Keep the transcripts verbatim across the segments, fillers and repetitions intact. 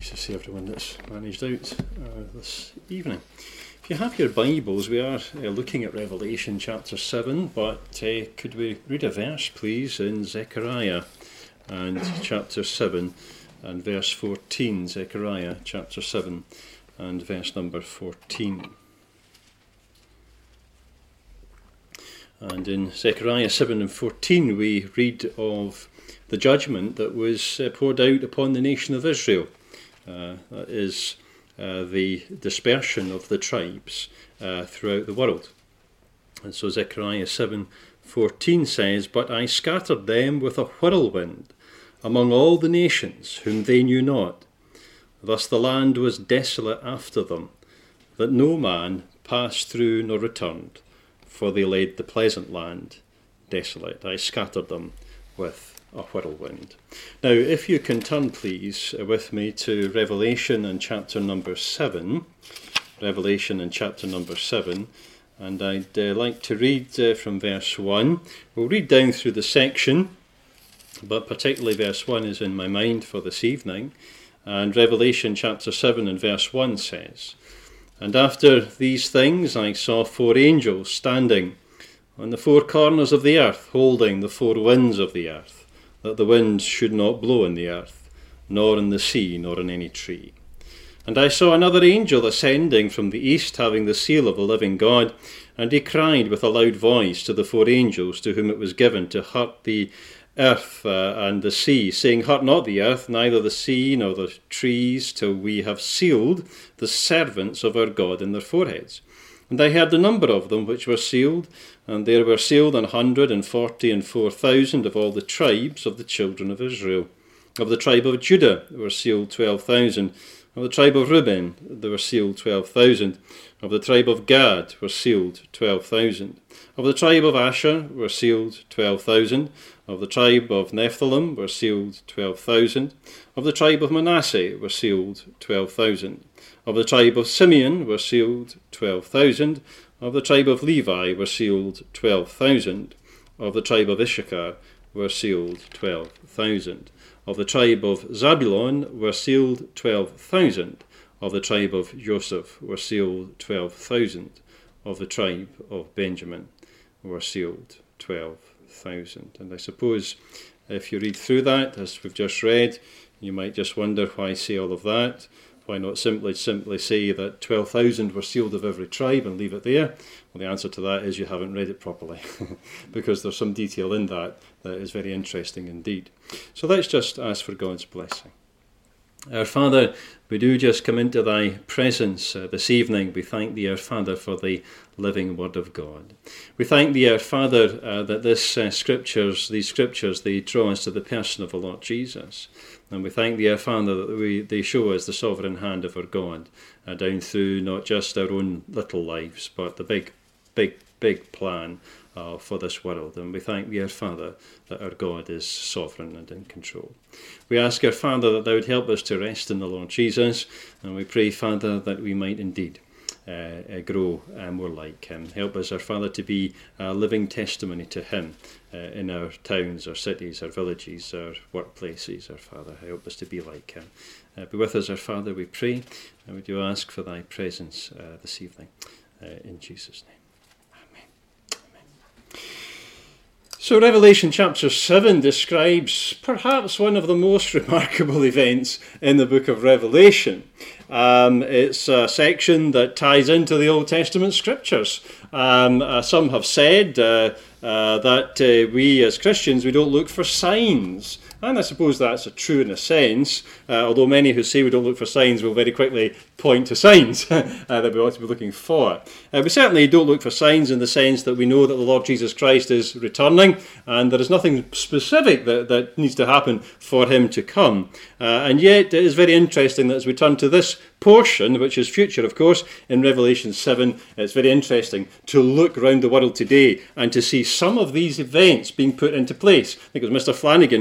to see everyone that's managed out uh, this evening. If you have your Bibles, we are uh, looking at Revelation chapter seven, but uh, could we read a verse, please, in Zechariah and chapter seven and verse fourteen. Zechariah chapter seven and verse number fourteen. And in Zechariah seven and fourteen, we read of the judgment that was uh, poured out upon the nation of Israel. Uh, that is uh, the dispersion of the tribes uh, throughout the world. And so Zechariah seven fourteen says, "But I scattered them with a whirlwind among all the nations whom they knew not. Thus the land was desolate after them, that no man passed through nor returned, for they laid the pleasant land desolate. I scattered them with a whirlwind." Now, if you can turn, please, with me to Revelation and chapter number seven. Revelation and chapter number seven. And I'd uh, like to read uh, from verse one. We'll read down through the section, but particularly verse one is in my mind for this evening. And Revelation chapter seven and verse one says, "And after these things I saw four angels standing on the four corners of the earth, holding the four winds of the earth, that the winds should not blow in the earth, nor in the sea, nor in any tree. And I saw another angel ascending from the east, having the seal of the living God, and he cried with a loud voice to the four angels to whom it was given to hurt the earth uh, and the sea, saying, Hurt not the earth, neither the sea, nor the trees, till we have sealed the servants of our God in their foreheads. And I heard the number of them which were sealed, and there were sealed an hundred and forty and four thousand of all the tribes of the children of Israel. Of the tribe of Judah there were sealed twelve thousand. Of the tribe of Reuben there were sealed twelve thousand. Of the tribe of Gad were sealed twelve thousand. Of the tribe of Asher were sealed twelve thousand. Of the tribe of Nephthalim were sealed twelve thousand. Of the tribe of Manasseh were sealed twelve thousand. Of the tribe of Simeon were sealed twelve thousand. Of the tribe of Levi were sealed twelve thousand. Of the tribe of Issachar were sealed twelve thousand. Of the tribe of Zabulon were sealed twelve thousand. Of the tribe of Joseph were sealed twelve thousand. Of the tribe of Benjamin were sealed twelve thousand. And I suppose if you read through that, as we've just read, you might just wonder why say all of that. Why not simply simply say that twelve thousand were sealed of every tribe and leave it there? Well, the answer to that is you haven't read it properly, because there's some detail in that that is very interesting indeed. So let's just ask for God's blessing. Our Father, we do just come into thy presence uh, this evening. We thank thee, our Father, for the living word of God. We thank thee, our Father, uh, that this uh, scriptures, these scriptures, they draw us to the person of the Lord Jesus. And we thank thee, our Father, that we, they show us the sovereign hand of our God uh, down through not just our own little lives, but the big, big, big plan uh, for this world. And we thank thee, our Father, that our God is sovereign and in control. We ask, our Father, that thou would help us to rest in the Lord Jesus, and we pray, Father, that we might indeed uh, uh, grow uh, more like him. Help us, our Father, to be a living testimony to him uh, in our towns, our cities, our villages, our workplaces, our Father. Help us to be like him. Uh, be with us, our Father, we pray, and we do ask for thy presence uh, this evening. Uh, in Jesus' name. So Revelation chapter seven describes perhaps one of the most remarkable events in the book of Revelation. Um, it's a section that ties into the Old Testament scriptures. Um, uh, some have said uh, uh, that uh, we as Christians, we don't look for signs. And I suppose that's a true in a sense, uh, although many who say we don't look for signs will very quickly point to signs uh, that we ought to be looking for. Uh, we certainly don't look for signs in the sense that we know that the Lord Jesus Christ is returning, and there is nothing specific that, that needs to happen for him to come. Uh, and yet it is very interesting that as we turn to this portion, which is future, of course, in Revelation seven, it's very interesting to look around the world today and to see some of these events being put into place. I think it was Mister Flanagan who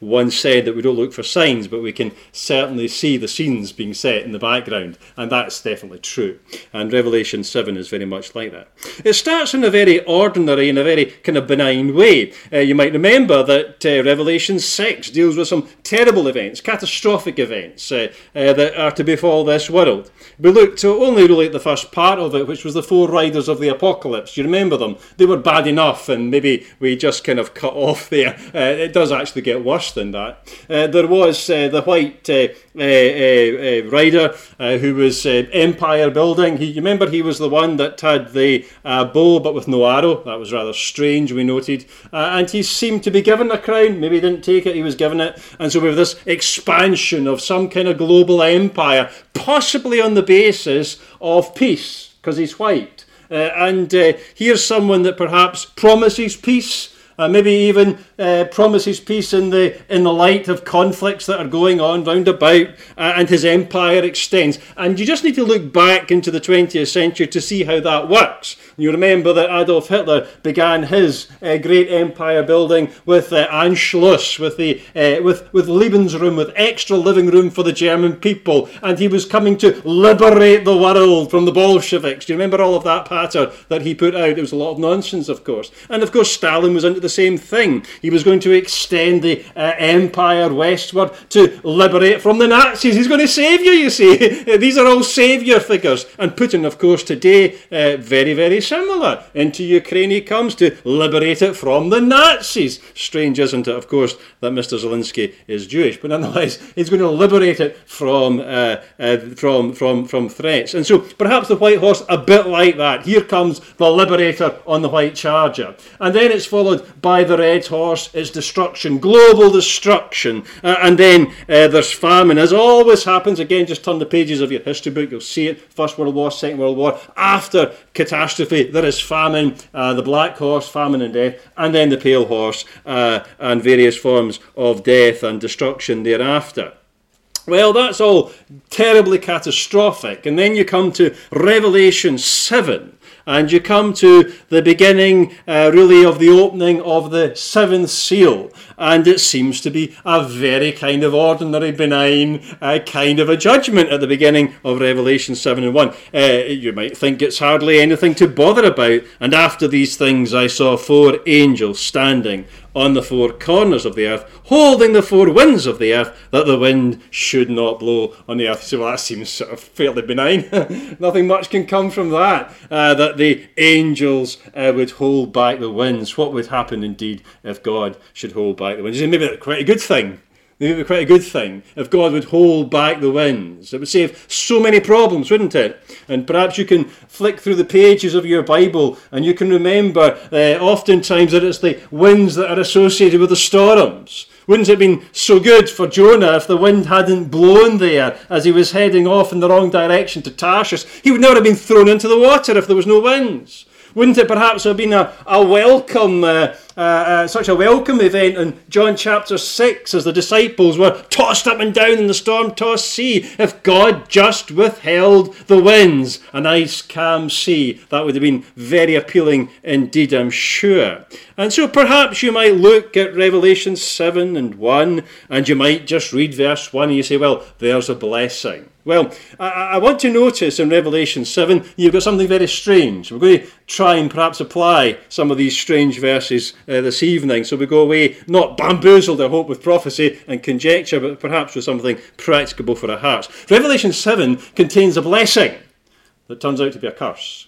once said that we don't look for signs, but we can certainly see the scenes being set in the background, and that's definitely true. And Revelation seven is very much like that. It starts in a very ordinary, in a very kind of benign way. Uh, you might remember that uh, Revelation six deals with some terrible events, catastrophic events uh, uh, that are to befall this world. We looked to only really at the first part of it, which was the four riders of the apocalypse. You remember them? They were bad enough, and maybe we just kind of cut off there. Uh, it does actually get worse than that. Uh, there was uh, the white uh, uh, uh, rider uh, who was uh, empire building. He, you remember he was the one that had the uh, bow but with no arrow. That was rather strange, we noted. Uh, and he seemed to be given a crown. Maybe he didn't take it, he was given it. And so we have this expansion of some kind of global empire, possibly on the basis of peace, because he's white. Uh, and uh, here's someone that perhaps promises peace, uh, maybe even uh, promises peace in the in the light of conflicts that are going on round about, uh, and his empire extends. And you just need to look back into the twentieth century to see how that works. You remember that Adolf Hitler began his uh, great empire building with uh, Anschluss, with the uh, with with Lebensraum, with extra living room for the German people, and he was coming to liberate the world from the Bolsheviks. Do you remember all of that patter that he put out? It was a lot of nonsense, of course. And of course, Stalin was into the same thing. He was going to extend the uh, empire westward to liberate from the Nazis. He's going to save you, you see. These are all saviour figures. And Putin, of course, today, uh, very, very similar. Into Ukraine he comes to liberate it from the Nazis. Strange, isn't it, of course, that Mister Zelensky is Jewish, but nonetheless, he's going to liberate it from uh, uh, from from from threats. And so perhaps the white horse, a bit like that. Here comes the liberator on the white charger, and then it's followed by the red horse. It's destruction, global destruction, uh, and then uh, there's famine, as always happens. Again, just turn the pages of your history book, you'll see it. First World War, Second World War. After catastrophe, there is famine, uh, the black horse, famine and death, and then the pale horse, uh, and various forms of death and destruction thereafter. Well, that's all terribly catastrophic. And then you come to Revelation seven, and you come to the beginning, uh, really, of the opening of the seventh seal. And it seems to be a very kind of ordinary, benign uh, kind of a judgment at the beginning of Revelation seven and one. Uh, you might think it's hardly anything to bother about. And after these things I saw four angels standing on the four corners of the earth, holding the four winds of the earth, that the wind should not blow on the earth. So well, that seems sort of fairly benign. Nothing much can come from that. Uh, that the angels uh, would hold back the winds. What would happen indeed if God should hold back the winds? Maybe that's quite a good thing. Maybe it would be quite a good thing if God would hold back the winds. It would save so many problems, wouldn't it? And perhaps you can flick through the pages of your Bible and you can remember uh, oftentimes that it's the winds that are associated with the storms. Wouldn't it have been so good for Jonah if the wind hadn't blown there as he was heading off in the wrong direction to Tarshish? He would never have been thrown into the water if there was no winds. Wouldn't it perhaps have been a, a welcome, uh, uh, uh, such a welcome event in John chapter six as the disciples were tossed up and down in the storm-tossed sea if God just withheld the winds, a nice calm sea? That would have been very appealing indeed, I'm sure. And so perhaps you might look at Revelation seven and one and you might just read verse one and you say, well, there's a blessing. Well, I, I want to notice in Revelation seven, you've got something very strange. We're going to try and perhaps apply some of these strange verses uh, this evening, so we go away not bamboozled, I hope, with prophecy and conjecture, but perhaps with something practicable for our hearts. Revelation seven contains a blessing that turns out to be a curse.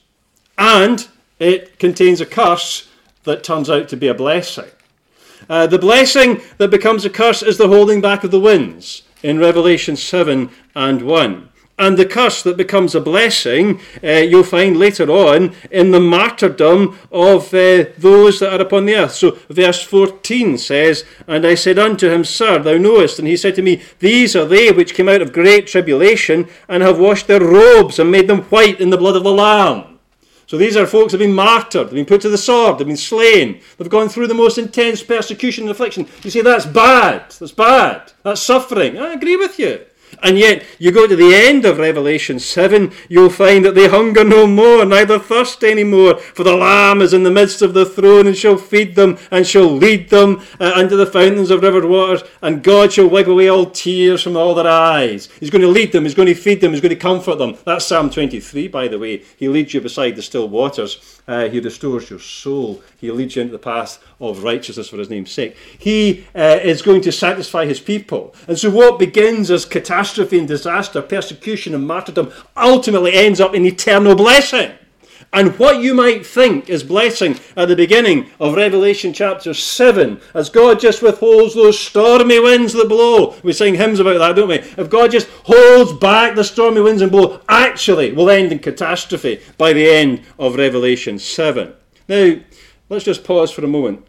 And it contains a curse that turns out to be a blessing. Uh, the blessing that becomes a curse is the holding back of the winds in Revelation seven and one. And the curse that becomes a blessing, uh, you'll find later on in the martyrdom of uh, those that are upon the earth. So verse fourteen says, and I said unto him, Sir, thou knowest. And he said to me, These are they which came out of great tribulation, and have washed their robes, and made them white in the blood of the Lamb. So these are folks who have been martyred, they've been put to the sword, they've been slain, they've gone through the most intense persecution and affliction. You say, that's bad, that's bad, that's suffering. I agree with you. And yet, you go to the end of Revelation seven, you'll find that they hunger no more, neither thirst any more, for the Lamb is in the midst of the throne, and shall feed them, and shall lead them uh, unto the fountains of river waters, and God shall wipe away all tears from all their eyes. He's going to lead them, he's going to feed them, he's going to comfort them. That's Psalm twenty-three, by the way. He leads you beside the still waters. Uh, he restores your soul. He leads you into the path of righteousness for his name's sake. He uh, is going to satisfy his people. And so what begins as catastrophe and disaster, persecution and martyrdom, ultimately ends up in eternal blessing. And what you might think is blessing at the beginning of Revelation chapter seven, as God just withholds those stormy winds that blow. We sing hymns about that, don't we? If God just holds back the stormy winds and blow, actually will end in catastrophe by the end of Revelation seven. Now, let's just pause for a moment.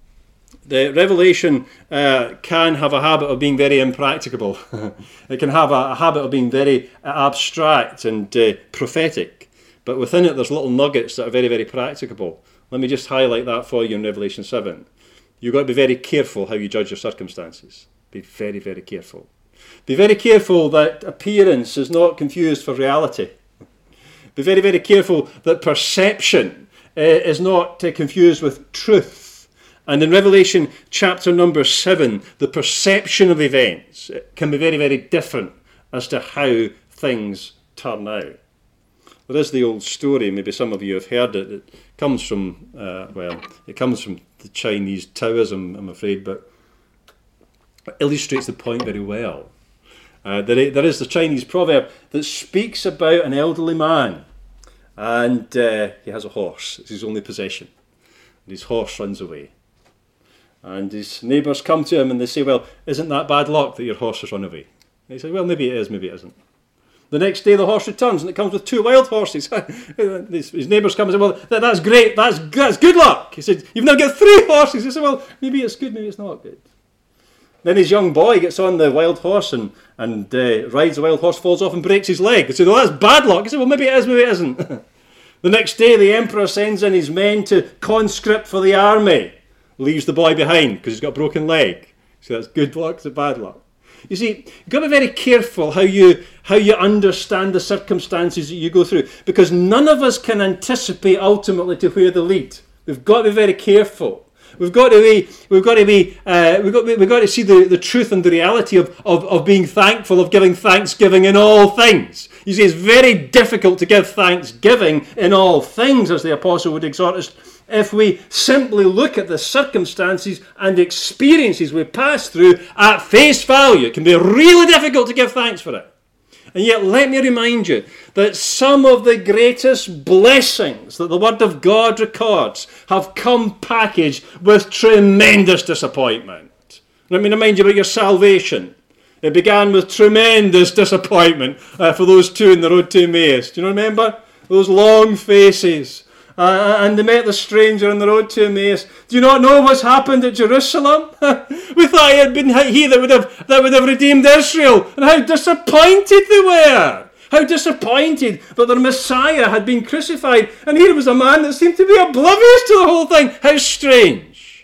The Revelation uh, can have a habit of being very impracticable. It can have a, a habit of being very abstract and uh, prophetic. But within it, there's little nuggets that are very, very practicable. Let me just highlight that for you in Revelation seven. You've got to be very careful how you judge your circumstances. Be very, very careful. Be very careful that appearance is not confused for reality. Be very, very careful that perception uh, is not uh, confused with truth. And in Revelation chapter number seven, the perception of events can be very, very different as to how things turn out. There is the old story, maybe some of you have heard it. It comes from, uh, well, it comes from the Chinese Taoism, I'm afraid, but it illustrates the point very well. Uh, there, there is the Chinese proverb that speaks about an elderly man, and uh, he has a horse. It's his only possession. And his horse runs away. And his neighbours come to him and they say, well, isn't that bad luck that your horse has run away? And he says, well, maybe it is, maybe it isn't. The next day the horse returns and it comes with two wild horses. His neighbours come and say, well, that, that's great, that's, that's good luck. He said, you've now got three horses. He said, well, maybe it's good, maybe it's not good. Then his young boy gets on the wild horse and, and uh, rides the wild horse, falls off and breaks his leg. He said, well, that's bad luck. He said, well, maybe it is, maybe it isn't. The next day the emperor sends in his men to conscript for the army. Leaves the boy behind because he's got a broken leg. So that's good luck, it's bad luck. You see, you've got to be very careful how you how you understand the circumstances that you go through, because none of us can anticipate ultimately to where they lead. We've got to be very careful. We've got to be we've got to be uh, we've got we've got to see the, the truth and the reality of, of, of being thankful, of giving thanksgiving in all things. You see, it's very difficult to give thanksgiving in all things, as the apostle would exhort us, if we simply look at the circumstances and experiences we pass through at face value. It can be really difficult to give thanks for it. And yet, let me remind you that some of the greatest blessings that the Word of God records have come packaged with tremendous disappointment. Let me remind you about your salvation. It began with tremendous disappointment uh, for those two in the road to Emmaus. Do you remember? Those long faces. Uh, and they met the stranger on the road to Emmaus. Do you not know what's happened at Jerusalem? We thought it had been he that would have that would have redeemed Israel, and how disappointed they were. How disappointed that their Messiah had been crucified, and here was a man that seemed to be oblivious to the whole thing. How strange!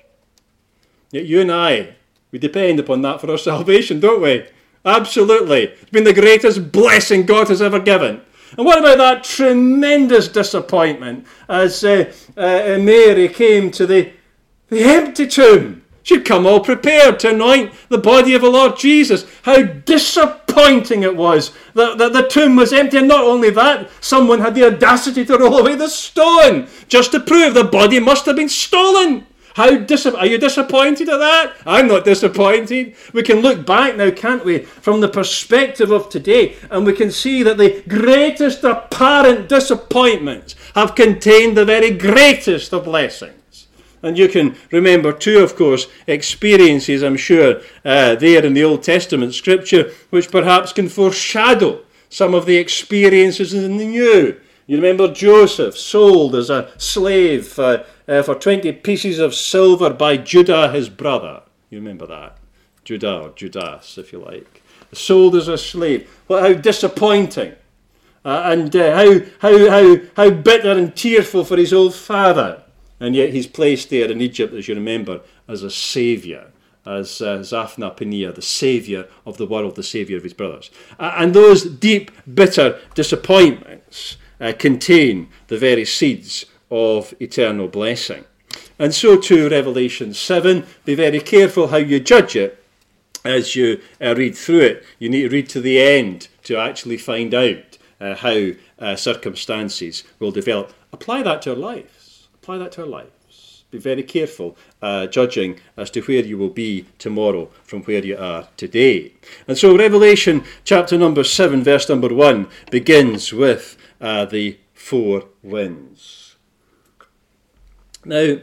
Yet you and I, we depend upon that for our salvation, don't we? Absolutely, it's been the greatest blessing God has ever given. And what about that tremendous disappointment as uh, uh, Mary came to the, the empty tomb? She'd come all prepared to anoint the body of the Lord Jesus. How disappointing it was that, that the tomb was empty. And not only that, someone had the audacity to roll away the stone just to prove the body must have been stolen. How dis- Are you disappointed at that? I'm not disappointed. We can look back now, can't we, from the perspective of today, and we can see that the greatest apparent disappointments have contained the very greatest of blessings. And you can remember too, of course, experiences, I'm sure, uh, there in the Old Testament scripture, which perhaps can foreshadow some of the experiences in the New. You remember Joseph, sold as a slave uh, uh, for twenty pieces of silver by Judah, his brother. You remember that? Judah, or Judas, if you like. Sold as a slave. Well, how disappointing. Uh, and uh, how, how, how, how bitter and tearful for his old father. And yet he's placed there in Egypt, as you remember, as a saviour. as uh, Zaphnath Paneah, the saviour of the world, the saviour of his brothers. Uh, and those deep, bitter disappointments uh, contain the very seeds of eternal blessing. And so too Revelation seven, be very careful how you judge it as you uh, read through it. You need to read to the end to actually find out uh, how uh, circumstances will develop. Apply that to our lives. Apply that to our lives. Be very careful uh, judging as to where you will be tomorrow from where you are today. And so Revelation chapter number seven, verse number one, begins with uh, the four winds. Now,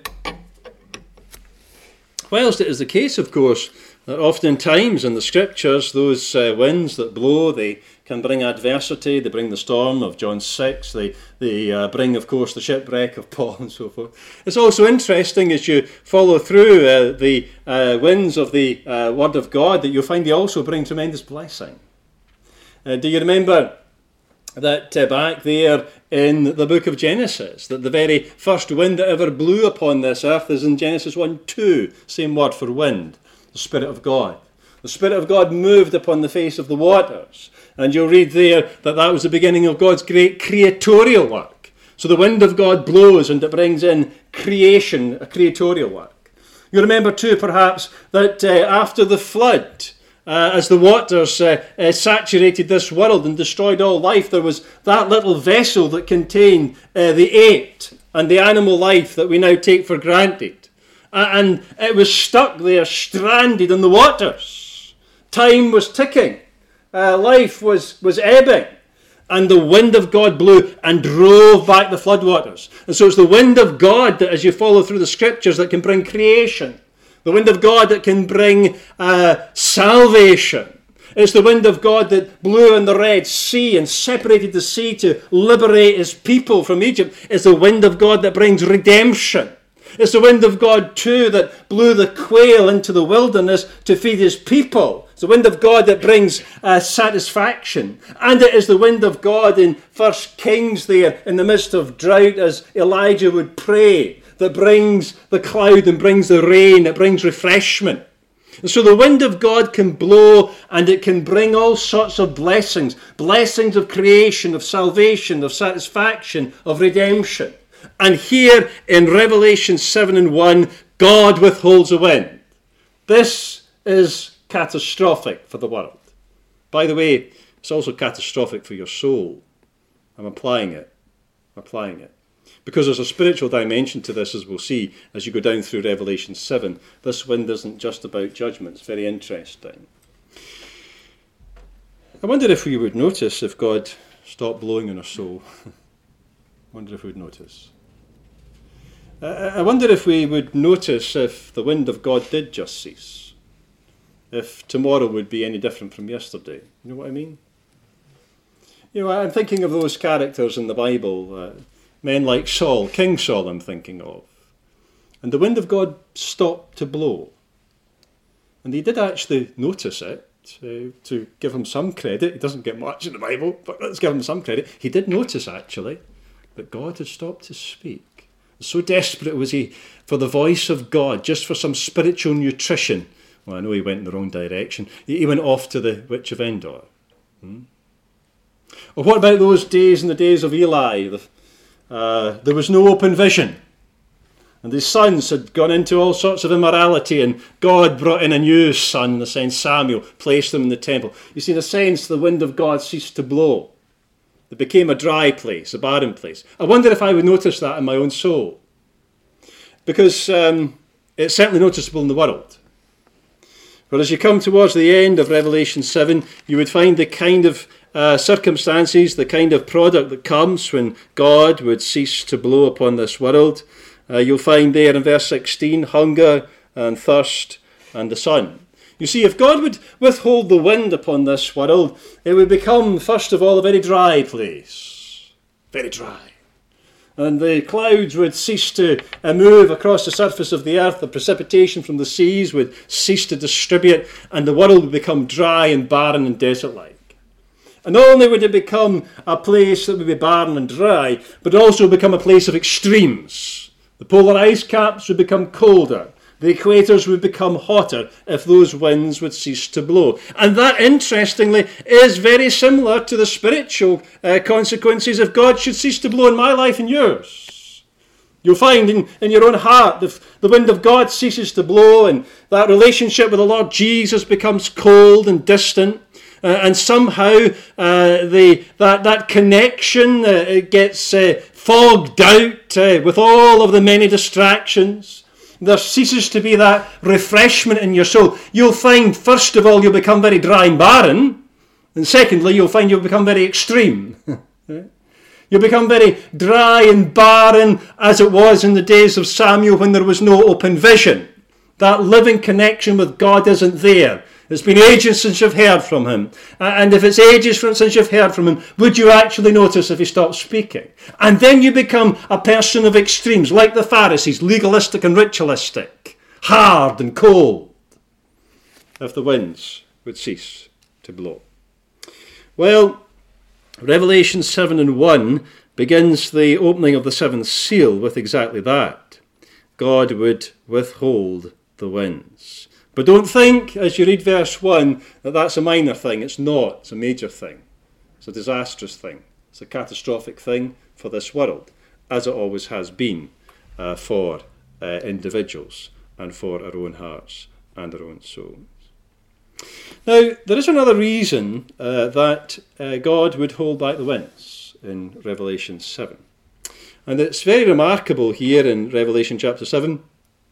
whilst it is the case, of course, that oftentimes in the scriptures, those uh, winds that blow, they can bring adversity, they bring the storm of John six, they, they uh, bring, of course, the shipwreck of Paul and so forth. It's also interesting as you follow through uh, the uh, winds of the uh, Word of God that you'll find they also bring tremendous blessing. Uh, do you remember that uh, back there in the book of Genesis, that the very first wind that ever blew upon this earth is in Genesis one two, same word for wind, the Spirit of God. The Spirit of God moved upon the face of the waters. And you'll read there that that was the beginning of God's great creatorial work. So the wind of God blows and it brings in creation, a creatorial work. You remember too, perhaps, that uh, after the flood, uh, as the waters uh, uh, saturated this world and destroyed all life, there was that little vessel that contained uh, the eight and the animal life that we now take for granted. Uh, and it was stuck there, stranded in the waters. Time was ticking. Uh, life was, was ebbing, and the wind of God blew and drove back the floodwaters. And so it's the wind of God that, as you follow through the scriptures, that can bring creation. The wind of God that can bring uh, salvation. It's the wind of God that blew in the Red Sea and separated the sea to liberate his people from Egypt. It's the wind of God that brings redemption. It's the wind of God, too, that blew the quail into the wilderness to feed his people. It's the wind of God that brings uh, satisfaction. And it is the wind of God in First Kings there, in the midst of drought, as Elijah would pray, that brings the cloud and brings the rain, it brings refreshment. And so the wind of God can blow and it can bring all sorts of blessings. Blessings of creation, of salvation, of satisfaction, of redemption. And here in Revelation seven and one, God withholds a wind. This is catastrophic for the world. By the way, it's also catastrophic for your soul. I'm applying it. I'm applying it. Because there's a spiritual dimension to this, as we'll see as you go down through Revelation seven. This wind isn't just about judgment. It's very interesting. I wonder if we would notice if God stopped blowing in our soul. I wonder if we would notice. I wonder if we would notice if the wind of God did just cease. If tomorrow would be any different from yesterday. You know what I mean? You know, I'm thinking of those characters in the Bible, uh, men like Saul, King Saul I'm thinking of. And the wind of God stopped to blow. And he did actually notice it, to, to give him some credit. He doesn't get much in the Bible, but let's give him some credit. He did notice actually that God had stopped to speak. So desperate was he for the voice of God, just for some spiritual nutrition. Well, I know he went in the wrong direction. He went off to the Witch of Endor. Hmm? Or what about those days in the days of Eli? The, uh, there was no open vision. And his sons had gone into all sorts of immorality, and God brought in a new son, in a sense, Samuel, placed them in the temple. You see, in a sense, the wind of God ceased to blow. It became a dry place, a barren place. I wonder if I would notice that in my own soul. Because um, it's certainly noticeable in the world. But as you come towards the end of Revelation seven, you would find the kind of uh, circumstances, the kind of product that comes when God would cease to blow upon this world. Uh, you'll find there in verse sixteen, hunger and thirst and the sun. You see, if God would withhold the wind upon this world, it would become, first of all, a very dry place. Very dry. And the clouds would cease to uh, move across the surface of the earth. The precipitation from the seas would cease to distribute, and the world would become dry and barren and desert-like. And not only would it become a place that would be barren and dry, but also become a place of extremes. The polar ice caps would become colder. The equators would become hotter if those winds would cease to blow. And that, interestingly, is very similar to the spiritual uh, consequences if God should cease to blow in my life and yours. You'll find in, in your own heart, if the wind of God ceases to blow and that relationship with the Lord Jesus becomes cold and distant, uh, and somehow uh, the, that, that connection uh, it gets uh, fogged out uh, with all of the many distractions, there ceases to be that refreshment in your soul. You'll find, first of all, you'll become very dry and barren, and secondly, you'll find you'll become very extreme. You'll become very dry and barren as it was in the days of Samuel when there was no open vision. That living connection with God isn't there. It's been ages since you've heard from him. And if it's ages since you've heard from him, would you actually notice if he stopped speaking? And then you become a person of extremes, like the Pharisees, legalistic and ritualistic, hard and cold, if the winds would cease to blow. Well, Revelation seven and one begins the opening of the seventh seal with exactly that. God would withhold the winds. But don't think, as you read verse one, that that's a minor thing. It's not. It's a major thing. It's a disastrous thing. It's a catastrophic thing for this world, as it always has been uh, for uh, individuals and for our own hearts and our own souls. Now, there is another reason uh, that uh, God would hold back the winds in Revelation seven. And it's very remarkable here in Revelation chapter seven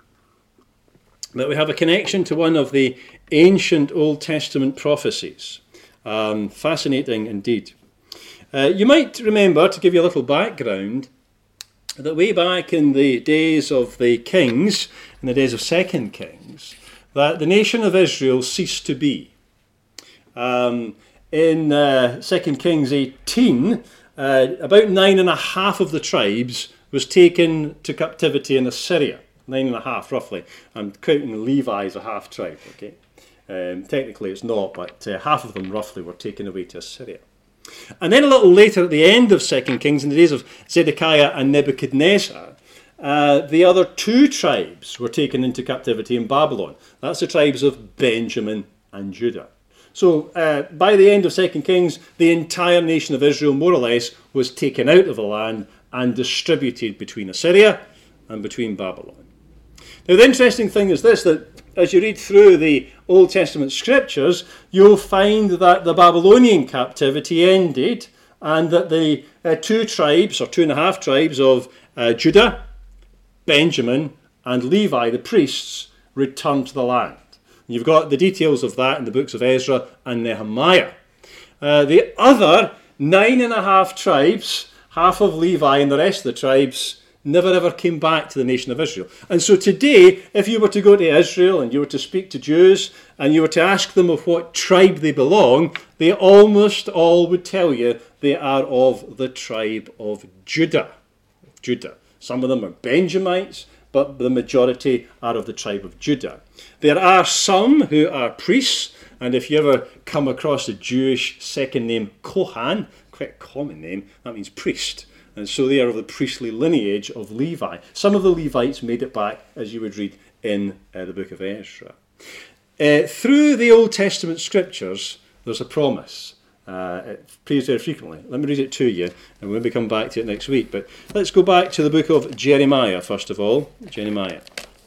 that we have a connection to one of the ancient Old Testament prophecies. Um, fascinating indeed. Uh, you might remember, to give you a little background, that way back in the days of the kings, in the days of Second Kings, that the nation of Israel ceased to be. Um, in uh, Second Kings eighteen, uh, about nine and a half of the tribes was taken to captivity in Assyria. Nine and a half, roughly. I'm counting Levi as a half tribe, okay? Um, technically it's not, but uh, half of them roughly were taken away to Assyria. And then a little later at the end of Second Kings, in the days of Zedekiah and Nebuchadnezzar, Uh, the other two tribes were taken into captivity in Babylon. That's the tribes of Benjamin and Judah. So uh, by the end of Second Kings, the entire nation of Israel, more or less, was taken out of the land and distributed between Assyria and between Babylon. Now the interesting thing is this, that as you read through the Old Testament scriptures, you'll find that the Babylonian captivity ended and that the uh, two tribes, or two and a half tribes of uh, Judah, Benjamin and Levi, the priests, returned to the land. You've got the details of that in the books of Ezra and Nehemiah. Uh, the other nine and a half tribes, half of Levi and the rest of the tribes, never ever came back to the nation of Israel. And so today, if you were to go to Israel and you were to speak to Jews and you were to ask them of what tribe they belong, they almost all would tell you they are of the tribe of Judah. Judah. Some of them are Benjamites, but the majority are of the tribe of Judah. There are some who are priests, and if you ever come across a Jewish second name, Kohan, quite a common name, that means priest. And so they are of the priestly lineage of Levi. Some of the Levites made it back, as you would read in uh, the book of Ezra. Uh, through the Old Testament scriptures, there's a promise. Uh, it appears very frequently. Let me read it to you, and we'll maybe come back to it next week. But let's go back to the book of Jeremiah, first of all. Jeremiah.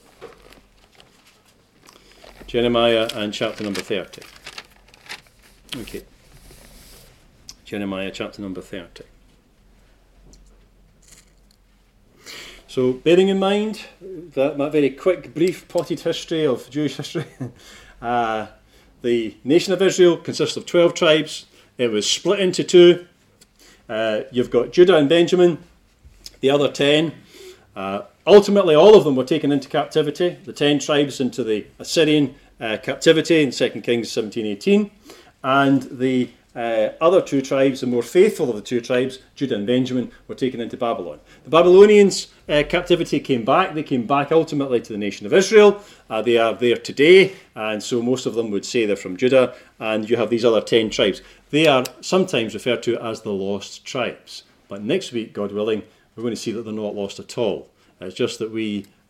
Jeremiah and chapter number thirty. Okay. Jeremiah chapter number thirty. So, bearing in mind that, that very quick, brief, potted history of Jewish history, uh, the nation of Israel consists of twelve tribes. It was split into two. Uh, you've got Judah and Benjamin, the other ten. Uh, ultimately, all of them were taken into captivity. The ten tribes into the Assyrian uh, captivity in Second Kings seventeen eighteen. And the uh, other two tribes, the more faithful of the two tribes, Judah and Benjamin, were taken into Babylon. The Babylonians' uh, captivity came back. They came back ultimately to the nation of Israel. Uh, they are there today, and so most of them would say they're from Judah. And you have these other ten tribes. They are sometimes referred to as the lost tribes. But next week, God willing, we're going to see that they're not lost at all. It's just that we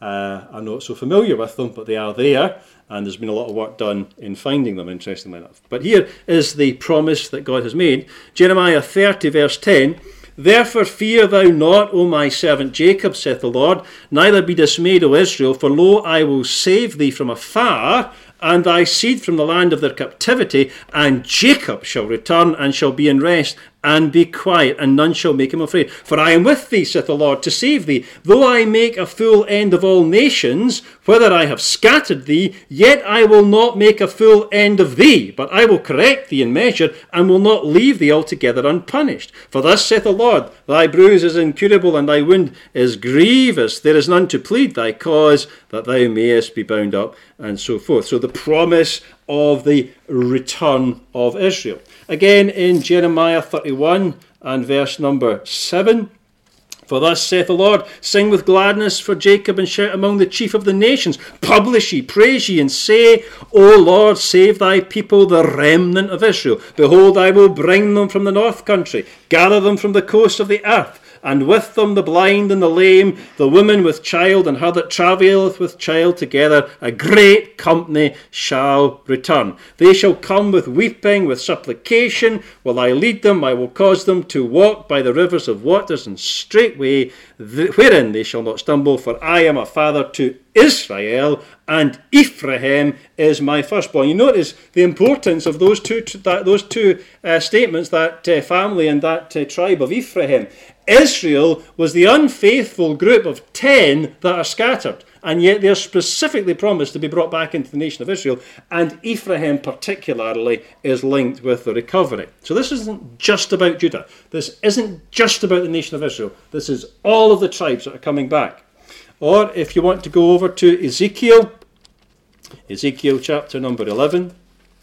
uh, are not so familiar with them, but they are there, and there's been a lot of work done in finding them, interestingly enough. But here is the promise that God has made. Jeremiah thirty, verse ten, "Therefore fear thou not, O my servant Jacob, saith the Lord, neither be dismayed, O Israel, for lo, I will save thee from afar, and thy seed from the land of their captivity, and Jacob shall return and shall be in rest, and be quiet, and none shall make him afraid. For I am with thee, saith the Lord, to save thee. Though I make a full end of all nations, whether I have scattered thee, yet I will not make a full end of thee, but I will correct thee in measure, and will not leave thee altogether unpunished. For thus saith the Lord, thy bruise is incurable, and thy wound is grievous. There is none to plead thy cause, that thou mayest be bound up," and so forth. So the promise of the return of Israel. Again in Jeremiah thirty-one and verse number seven. "For thus saith the Lord, sing with gladness for Jacob, and shout among the chief of the nations. Publish ye, praise ye, and say, O Lord, save thy people, the remnant of Israel. Behold, I will bring them from the north country, gather them from the coast of the earth, and with them the blind and the lame, the woman with child, and her that travaileth with child together. A great company shall return. They shall come with weeping, with supplication. Will I lead them? I will cause them to walk by the rivers of waters, and straightway wherein they shall not stumble. For I am a father to Israel, and Ephraim is my firstborn." You notice the importance of those two that, those two uh, statements, that uh, family and that uh, tribe of Ephraim. Israel was the unfaithful group of ten that are scattered, and yet they're specifically promised to be brought back into the nation of Israel, and Ephraim particularly is linked with the recovery. So this isn't just about Judah. This isn't just about the nation of Israel. This is all of the tribes that are coming back. Or if you want to go over to Ezekiel, Ezekiel chapter number eleven,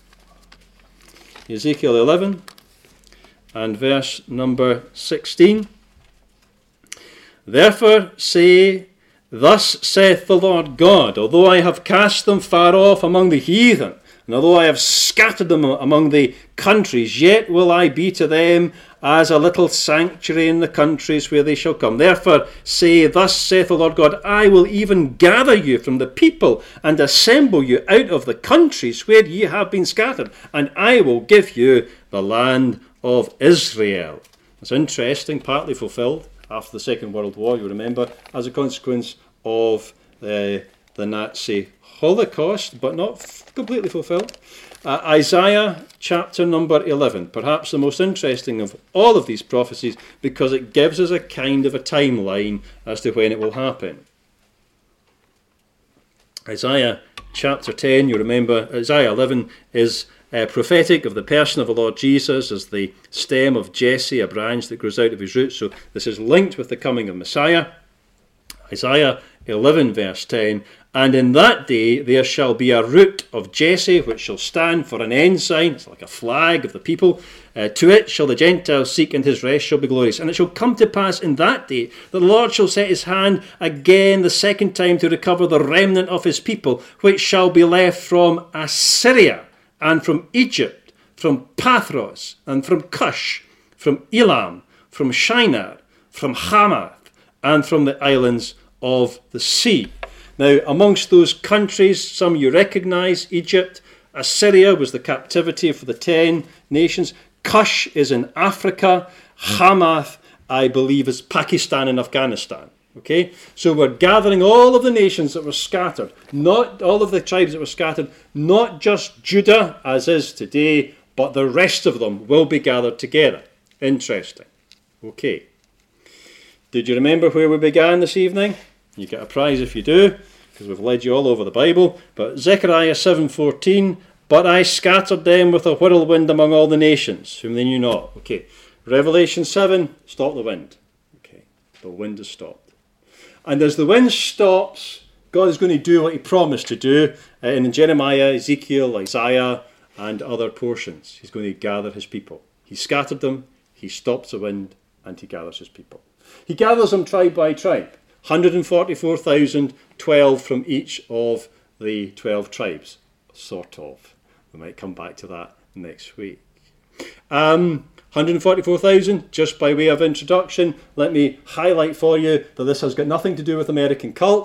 Ezekiel eleven and verse number sixteen. "Therefore say, thus saith the Lord God, although I have cast them far off among the heathen, and although I have scattered them among the countries, yet will I be to them as a little sanctuary in the countries where they shall come. Therefore say, thus saith the Lord God, I will even gather you from the people, and assemble you out of the countries where ye have been scattered, and I will give you the land of Israel." It's interesting, partly fulfilled after the Second World War, you remember, as a consequence of uh, the Nazi Holocaust, but not f- completely fulfilled. Uh, Isaiah chapter number eleven, perhaps the most interesting of all of these prophecies, because it gives us a kind of a timeline as to when it will happen. Isaiah chapter ten, you remember, Isaiah eleven is Uh, prophetic of the person of the Lord Jesus as the stem of Jesse, a branch that grows out of his roots. So this is linked with the coming of Messiah. Isaiah eleven verse ten, "And in that day there shall be a root of Jesse, which shall stand for an ensign," it's like a flag of the people, uh, "to it shall the Gentiles seek, and his rest shall be glorious. And it shall come to pass in that day that the Lord shall set his hand again the second time to recover the remnant of his people, which shall be left from Assyria, and from Egypt, from Pathros, and from Cush, from Elam, from Shinar, from Hamath, and from the islands of the sea." Now, amongst those countries, some you recognise: Egypt. Assyria was the captivity for the ten nations. Cush is in Africa. Hamath, I believe, is Pakistan and Afghanistan. Okay, so we're gathering all of the nations that were scattered, not all of the tribes that were scattered, not just Judah as is today, but the rest of them will be gathered together. Interesting. Okay. Did you remember where we began this evening? You get a prize if you do, because we've led you all over the Bible. But Zechariah seven fourteen, "But I scattered them with a whirlwind among all the nations, whom they knew not." Okay. Revelation seven, stop the wind. Okay. The wind is stopped. And as the wind stops, God is going to do what he promised to do uh, in Jeremiah, Ezekiel, Isaiah, and other portions. He's going to gather his people. He scattered them, he stops the wind, and he gathers his people. He gathers them tribe by tribe. one hundred forty-four thousand, twelve from each of the twelve tribes. Sort of. We might come back to that next week. Um... one hundred forty-four thousand, just by way of introduction, let me highlight for you that this has got nothing to do with American cults.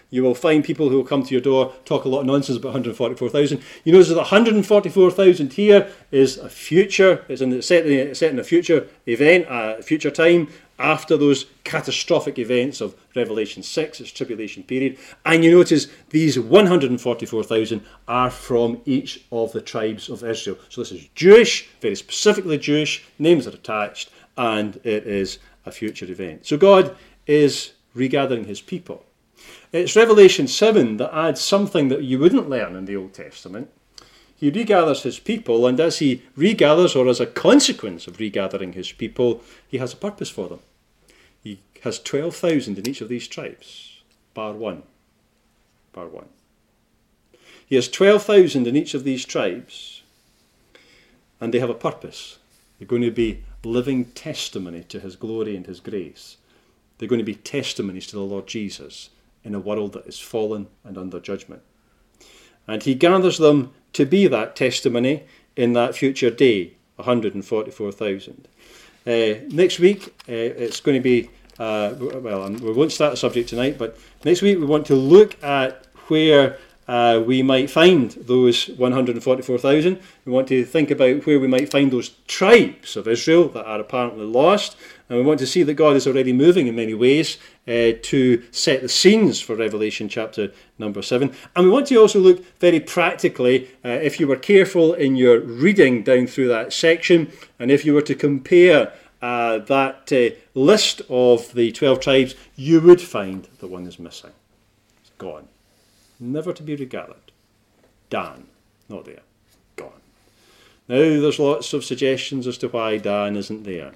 you will find people who will come to your door, talk a lot of nonsense about one hundred forty-four thousand. You notice that the one hundred forty-four thousand here is a future, it's in the, set, in, set in a future event, a future time, after those catastrophic events of Revelation six, its tribulation period. And you notice these one hundred forty-four thousand are from each of the tribes of Israel. So this is Jewish, very specifically Jewish, names are attached, and it is a future event. So God is regathering his people. It's Revelation seven that adds something that you wouldn't learn in the Old Testament. He regathers his people, and as he regathers, or as a consequence of regathering his people, he has a purpose for them. He has twelve thousand in each of these tribes, bar one. Bar one. He has twelve thousand in each of these tribes, and they have a purpose. They're going to be living testimony to his glory and his grace. They're going to be testimonies to the Lord Jesus in a world that is fallen and under judgment. And he gathers them to be that testimony in that future day, one hundred forty-four thousand. Uh, next week, uh, it's going to be, uh, well, we won't start the subject tonight, but next week we want to look at where uh, we might find those one hundred forty-four thousand. We want to think about where we might find those tribes of Israel that are apparently lost. And we want to see that God is already moving in many ways uh, to set the scenes for Revelation chapter number seven. And we want to also look very practically, uh, if you were careful in your reading down through that section, and if you were to compare uh, that uh, list of the twelve tribes, you would find the one is missing. It's gone. Never to be regathered. Dan, not there. Gone. Now there's lots of suggestions as to why Dan isn't there.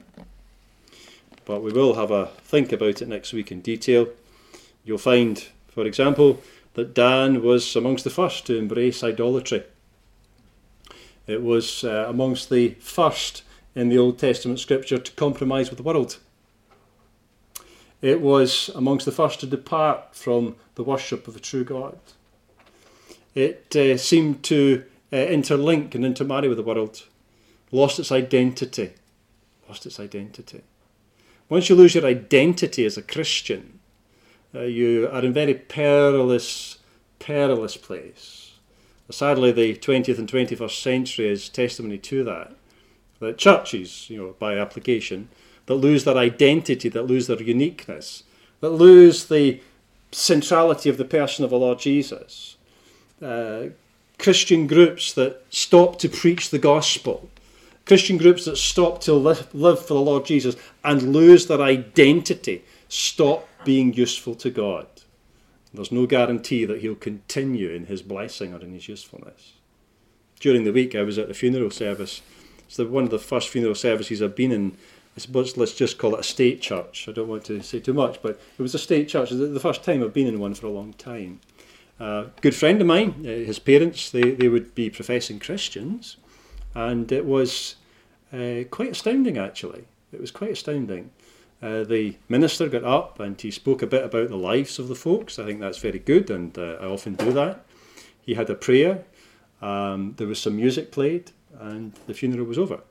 But we will have a think about it next week in detail. You'll find, for example, that Dan was amongst the first to embrace idolatry. It was uh, amongst the first in the Old Testament scripture to compromise with the world. It was amongst the first to depart from the worship of the true God. It uh, seemed to uh, interlink and intermarry with the world. Lost its identity. Lost its identity. Once you lose your identity as a Christian, uh, you are in very perilous, perilous place. Sadly, the twentieth and twenty-first century is testimony to that. That churches, you know, by application, that lose their identity, that lose their uniqueness, that lose the centrality of the person of the Lord Jesus. Uh, Christian groups that stop to preach the gospel. Christian groups that stop to live, live for the Lord Jesus and lose their identity, stop being useful to God. There's no guarantee that he'll continue in his blessing or in his usefulness. During the week I was at a funeral service. It's the, one of the first funeral services I've been in. I suppose let's just call it a state church. I don't want to say too much, but it was a state church. It was the first time I've been in one for a long time. A uh, good friend of mine, uh, his parents, they, they would be professing Christians. And it was uh, quite astounding, actually. It was quite astounding. Uh, the minister got up and he spoke a bit about the lives of the folks. I think that's very good, and uh, I often do that. He had a prayer. Um, there was some music played, and the funeral was over.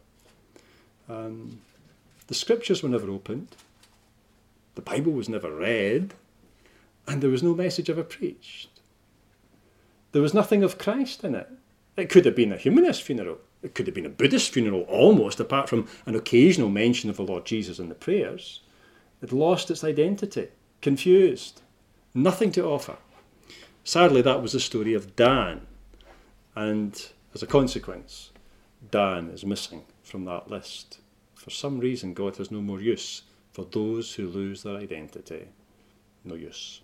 Um, the scriptures were never opened. The Bible was never read. And there was no message ever preached. There was nothing of Christ in it. It could have been a humanist funeral. It could have been a Buddhist funeral almost, apart from an occasional mention of the Lord Jesus in the prayers. It lost its identity, confused, nothing to offer. Sadly, that was the story of Dan. And as a consequence, Dan is missing from that list. For some reason, God has no more use for those who lose their identity. No use.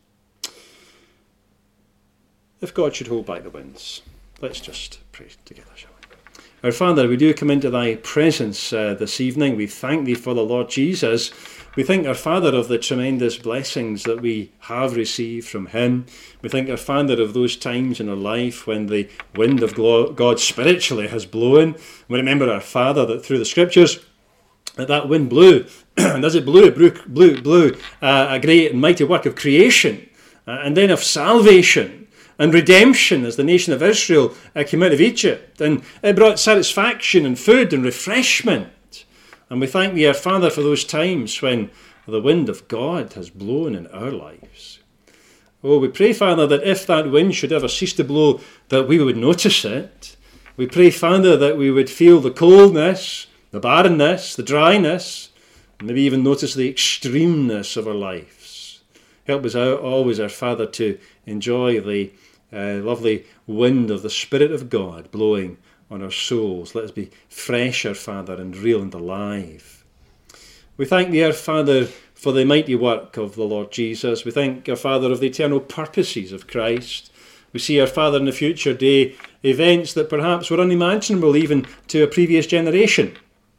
If God should hold back the winds, let's just pray together, shall we? Our Father, we do come into thy presence uh, this evening. We thank thee for the Lord Jesus. We thank our Father of the tremendous blessings that we have received from him. We thank our Father of those times in our life when the wind of God spiritually has blown. We remember our Father that through the scriptures that that wind blew, and as it blew, it blew, blew, blew uh, a great and mighty work of creation, uh, and then of salvation and redemption as the nation of Israel uh, came out of Egypt. And it brought satisfaction and food and refreshment. And we thank thee, our Father, for those times when the wind of God has blown in our lives. Oh, we pray, Father, that if that wind should ever cease to blow, that we would notice it. We pray, Father, that we would feel the coldness, the barrenness, the dryness, and maybe even notice the extremeness of our lives. Help us out, always, our Father, to enjoy the uh, lovely wind of the Spirit of God blowing on our souls. Let us be fresh, our Father, and real and alive. We thank Thee, our Father, for the mighty work of the Lord Jesus. We thank our Father of the eternal purposes of Christ. We see, our Father, in the future day, events that perhaps were unimaginable even to a previous generation.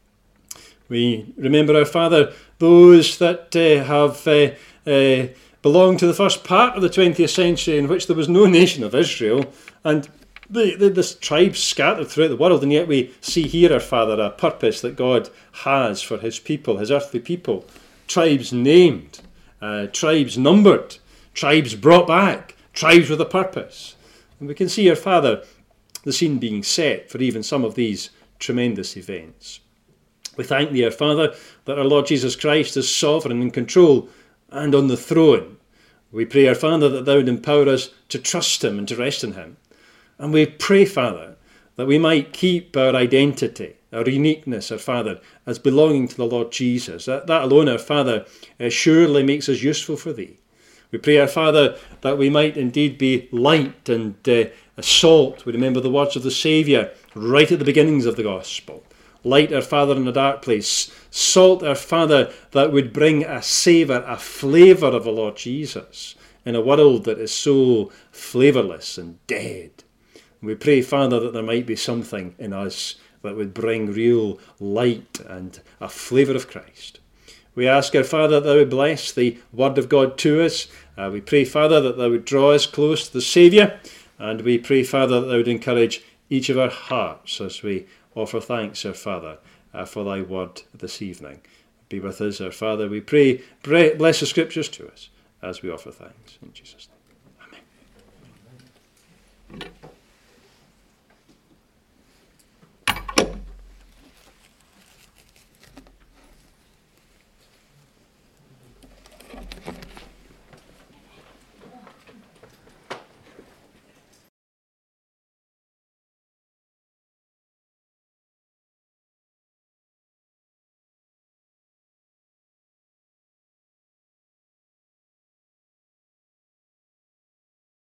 We remember, our Father, those that uh, have uh, uh, belonged to the first part of the twentieth century in which there was no nation of Israel, and the, the, the tribes scattered throughout the world, and yet we see here, our Father, a purpose that God has for his people, his earthly people. Tribes named, uh, tribes numbered, tribes brought back, tribes with a purpose. And we can see, our Father, the scene being set for even some of these tremendous events. We thank Thee, our Father, that our Lord Jesus Christ is sovereign in control and on the throne. We pray, our Father, that Thou would empower us to trust Him and to rest in Him. And we pray, Father, that we might keep our identity, our uniqueness, our Father, as belonging to the Lord Jesus. That, that alone, our Father, uh, surely makes us useful for Thee. We pray, our Father, that we might indeed be light and uh, salt. We remember the words of the Saviour right at the beginnings of the Gospel. Light, our Father, in a dark place. Salt, our Father, that would bring a savour, a flavour of the Lord Jesus in a world that is so flavourless and dead. We pray, Father, that there might be something in us that would bring real light and a flavour of Christ. We ask, our Father, that Thou would bless the Word of God to us. Uh, we pray, Father, that Thou would draw us close to the Saviour. And we pray, Father, that Thou would encourage each of our hearts as we offer thanks, our Father, uh, for Thy Word this evening. Be with us, our Father. We pray, bless the Scriptures to us as we offer thanks. In Jesus' name.